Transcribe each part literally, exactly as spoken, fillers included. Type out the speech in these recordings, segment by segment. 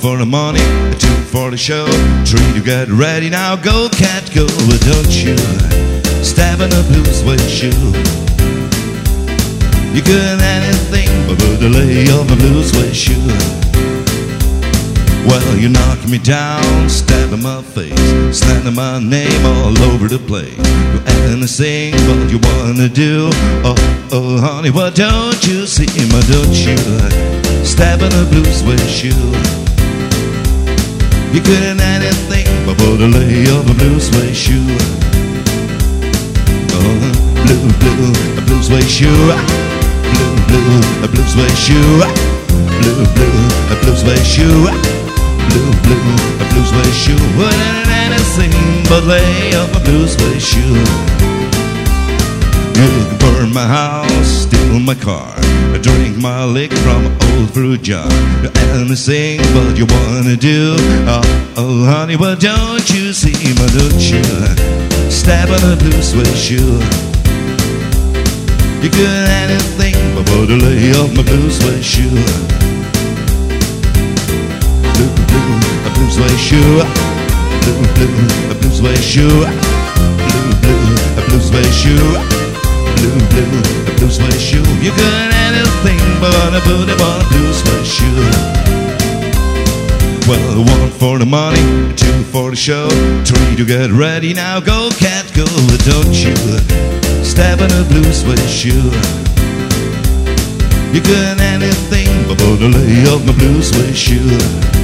for the money, two for the show, three to get ready. Now go, cat, go, don't you step in a blue suede shoe. You couldn't anything but put the lay of a blue suede shoe. Well, you knocked me down, stabbed in my face, slandered my name all over the place. You anything but you wanna do. Oh, oh, honey, what don't you see? My don't you stab in a blue suede shoe. You couldn't anything but put the lay of a blue suede shoe. Oh, blue, blue, a blue suede shoe. Blue, blue, a blue suede shoe. Blue, blue, a blue suede shoe. Blue, blue, a blue suede shoe. Wouldn't anything but lay up a blue suede shoe. You can burn my house, steal my car, drink my liquor from an old fruit jar. Anything but you wanna do. Oh, oh, honey, well, don't you see my don't you stab on a blue suede shoe. You could anything but put the lay of my blue suede shoe. Blue, blue, a blue suede shoe. Blue, blue, a blue suede shoe. Blue, blue, a blue suede shoe. Blue, blue, a blue suede shoe. You could anything but a booty on a blue suede shoe. Well, one for the money, two for the show, three to get ready. Now go, cat, go, don't you stab in a blue suede shoe. You could anything but put the lay of my blue suede shoe.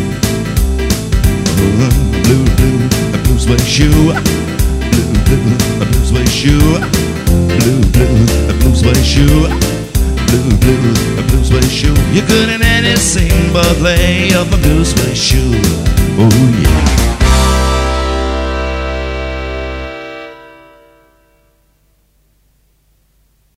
Oh, blue, blue, a blue suede shoe. Blue, blue, a blue suede shoe. Blue, blue, a blue suede shoe. Blue, blue, a blue suede shoe. You couldn't anything but lay up a blue suede shoe. Oh yeah.